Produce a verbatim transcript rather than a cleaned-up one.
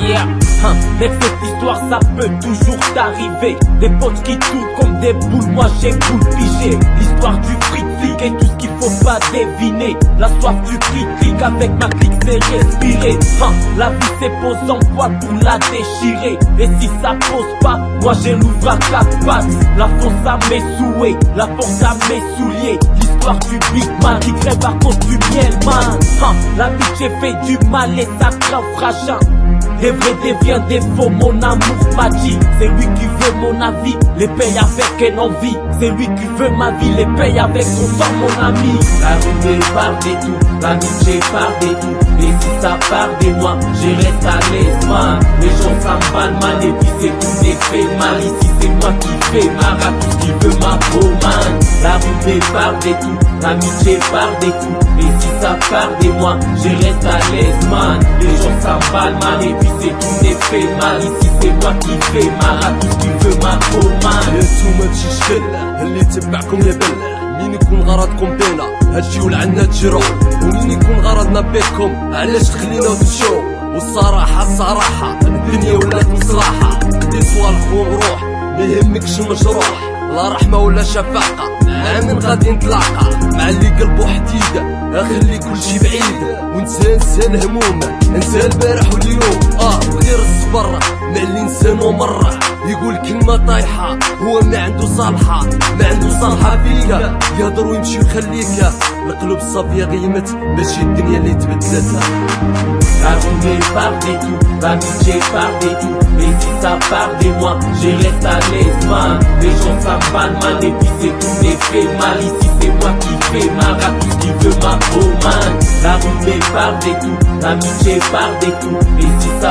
Yeah, hein, mais cette histoire ça peut toujours t'arriver. Des potes qui tournent comme des boules, moi j'ai boule pigé. L'histoire du fric flic et tout ce qu'il faut pas deviner. La soif du fric clic avec ma clique c'est respirer. Hein, la vie c'est pose en poil pour la déchirer. Et si ça pose pas, moi j'ai l'ouvre à quatre pattes. La force à mes souhaits, la force à mes souliers. L'histoire du big man qui crève à cause du miel man. Hein, la vie j'ai fait du mal et ça crève fragile. Les vrais deviennent des faux, mon amour m'a dit. C'est lui qui veut mon avis, les paye avec une envie. C'est lui qui veut ma vie, les paye avec son sang mon ami. La rue part des tout, l'amitié part des tout. Et si ça part des moi, j'y reste à l'aise man. Les gens s'emballent mal et puis c'est tout des faits mal. Ici c'est moi qui fais ma rap, tout ce qui veut ma peau man. La rue part des tout, l'amitié part des tout. Et si ça part des moi, j'y reste à l'aise man. Les gens s'emballent mal et puis c'est tout des faits mal. Ici c'est moi qui fais ma rap, tout ce qui veut ma peau man. انتوما تشكل اللي تبعكم يبل مين يكون غرضكم بينا هادشي ولعنا تجرو ومين يكون غرضنا بيكم علاش تخلينا وتمشو والصراحة الصراحة الدنيا ولات مصراحة دي صوالح ونروح ميهمكش المجروح لا رحمة ولا شفاقة مع من غادي نتلاقى مع اللي قلبو حديدة اخلي كلشي بعيد ونسى نسى الهموم نسى البارح واليوم اه غير الصبر مع اللي نسانو مرة يقول كلمة طايحة هو ما عنده صالحة ما عنده صالحة فيك يهضر ويمشي ويخليك القلوب الصافية غيمت ماشي الدنيا اللي تبدلتها. La rue part des tout, l'amitié part des tout. Et si ça part des moi, j'y reste à l'aise man. Les gens s'emballent mal et puis c'est tout des faits mal. Ici c'est moi qui fais ma rap, tout ce qui veut ma peau man. La rue part des tout, l'amitié part des tout. Et si ça